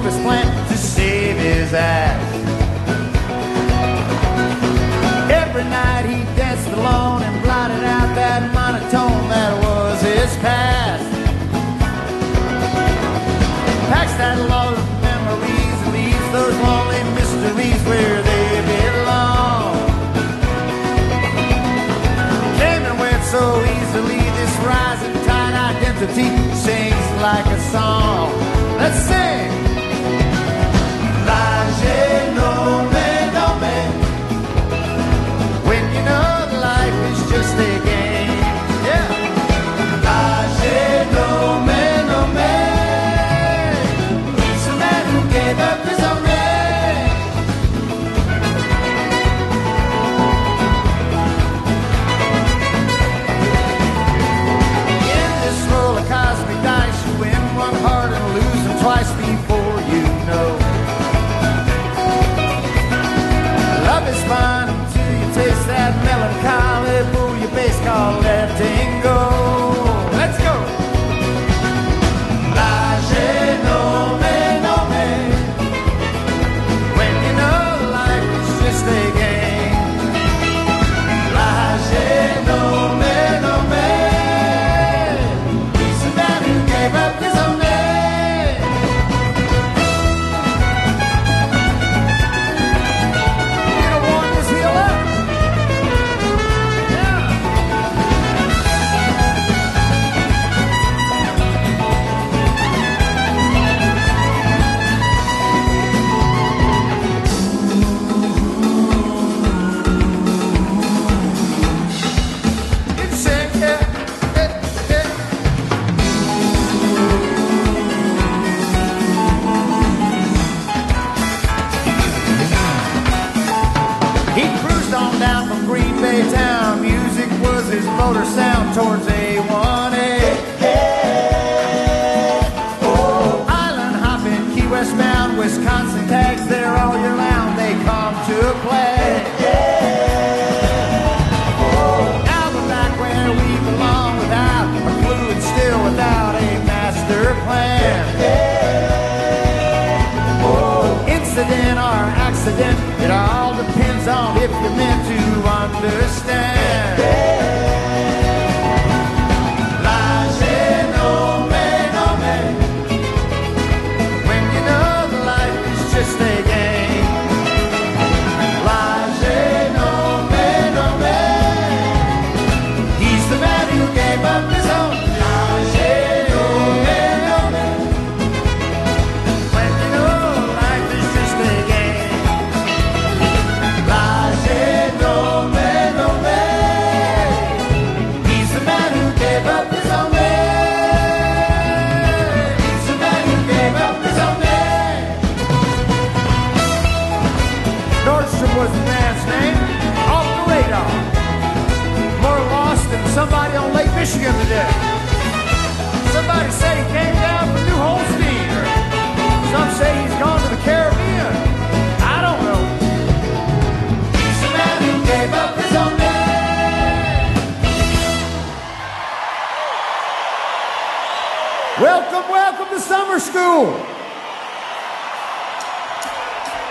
his plan to save his ass. Every night he danced alone and blotted out that monotone that was his past. Packs that load of memories and leaves those lonely mysteries where they belong. Came and went so easily, this rising tide identity sings like a song. Let's sing. La Genome Nome. When you know life is just a game. Yeah. La Genome Nome. He's a man who gave up his own name. In this roll of cosmic dice, you win one heart and lose them twice before you know. Love is fun until you taste that melancholy bouillabaisse called letting go. Let's go. La Genome Nome. When you know life is just a game. La Genome Nome. He's a man who gave up his own name. You don't want this heel up. Yeah. It's sick, yeah. He cruised on down from Green Bay town. Music was his motor sound towards A1A. Oh, island hopping, Key West bound, Wisconsin tags there all year round. They come to play. Now we're back where we belong, without a clue and still without a master plan. Incident or accident, it all depends on if you're meant to understand. La Genome Nome. When you know that life is just a game. La Genome Nome. He's the man who gave up his own. La Genome Nome. When you know life is just a game. La Genome Nome. He's the man who gave up his own name. He's the man who gave up his own name. Nordstrom was the man's name. Off the radar. More lost than somebody on Lake Michigan today. Somebody say he came down from New Holstein, or some say he's gone to the Caribbean. I don't know. He's the man who gave up his own name. Welcome, welcome to summer school.